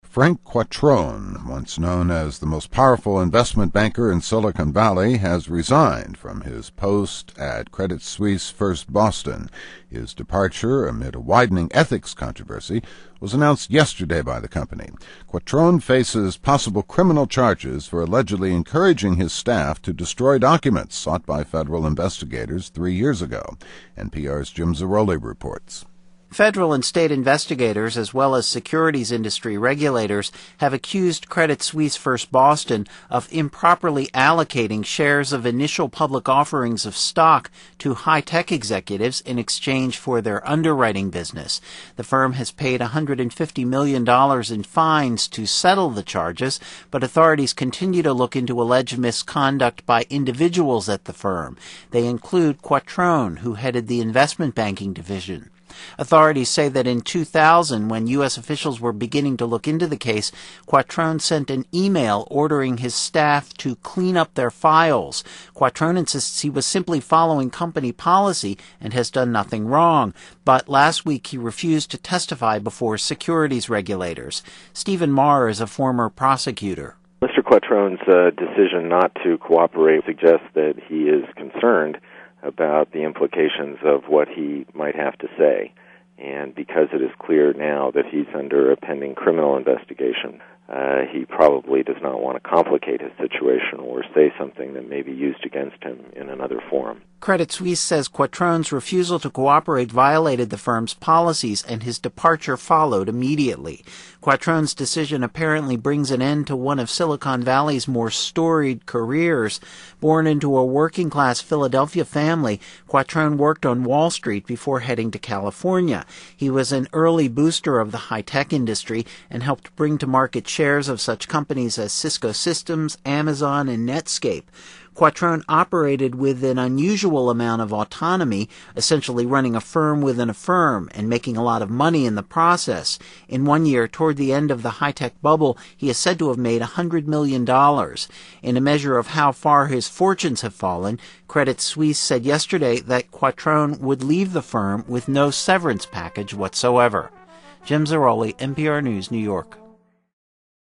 Frank Quattrone, once known as the most powerful investment banker in Silicon Valley, has resigned from his post at Credit Suisse First Boston. His departure, amid a widening ethics controversy, was announced yesterday by the company. Quattrone faces possible criminal charges for allegedly encouraging his staff to destroy documents sought by federal investigators 3 years ago. NPR's Jim Zarroli reports. Federal and state investigators, as well as securities industry regulators, have accused Credit Suisse First Boston of improperly allocating shares of initial public offerings of stock to high-tech executives in exchange for their underwriting business. The firm has paid $150 million in fines to settle the charges, but authorities continue to look into alleged misconduct by individuals at the firm. They include Quattrone, who headed the investment banking division. Authorities say that in 2000, when U.S. officials were beginning to look into the case, Quattrone sent an email ordering his staff to clean up their files. Quattrone insists he was simply following company policy and has done nothing wrong, but last week he refused to testify before securities regulators. Stephen Marr is a former prosecutor. Mr. Quattrone's decision not to cooperate suggests that he is concerned about the implications of what he might have to say. And because it is clear now that he's under a pending criminal investigation, he probably does not want to complicate his situation or say something that may be used against him in another forum. Credit Suisse says Quattrone's refusal to cooperate violated the firm's policies, and his departure followed immediately. Quattrone's decision apparently brings an end to one of Silicon Valley's more storied careers. Born into a working-class Philadelphia family, Quattrone worked on Wall Street before heading to California. He was an early booster of the high-tech industry and helped bring to market shares of such companies as Cisco Systems, Amazon, and Netscape. Quattrone operated with an unusual amount of autonomy, essentially running a firm within a firm and making a lot of money in the process. In 1 year, toward the end of the high-tech bubble, he is said to have made $100 million. In a measure of how far his fortunes have fallen, Credit Suisse said yesterday that Quattrone would leave the firm with no severance package whatsoever. Jim Zarroli, NPR News, New York.